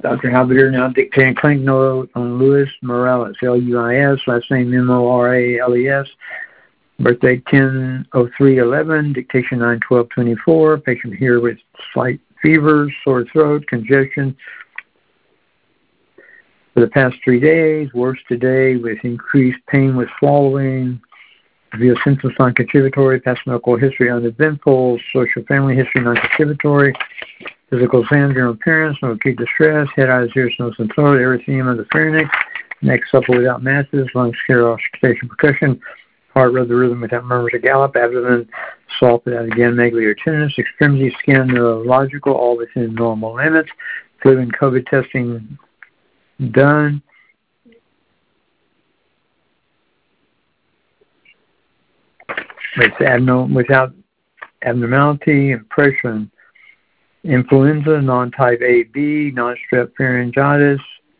Dr. Halberdier now dictating clinic note on Luis Morales, Luis, last name Morales, birthday 10/03/11, dictation 9/12/24. Patient here with slight fever, sore throat, congestion for the past 3 days. Worse today with increased pain with swallowing. Reveal symptoms non-contributory. Past medical history uneventful. Social family history non-contributory. Physical exam, general appearance, no acute distress. Head, eyes, ears, nose, and throat. Erythema of the pharynx. Neck supple without masses. Lungs clear, auscultation, percussion. Heart rhythm without murmurs or gallop. Abdomen soft without again megally or tenderness. Extremity skin neurological, all within normal limits. Flu and COVID testing done. Without abnormality, impression. Influenza, non-type A/B, non-strep pharyngitis.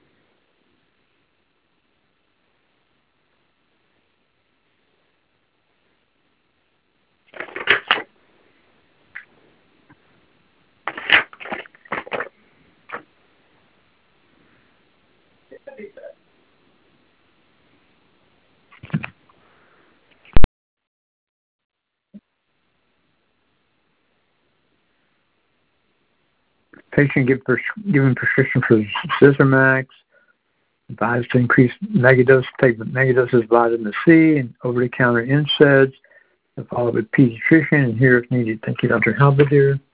Patient given prescription for Zithromax. Advised to increase megadose, take megadoses vitamin C and over-the-counter NSAIDs. Follow with pediatrician and here if needed. Thank you, Dr. Halberdier.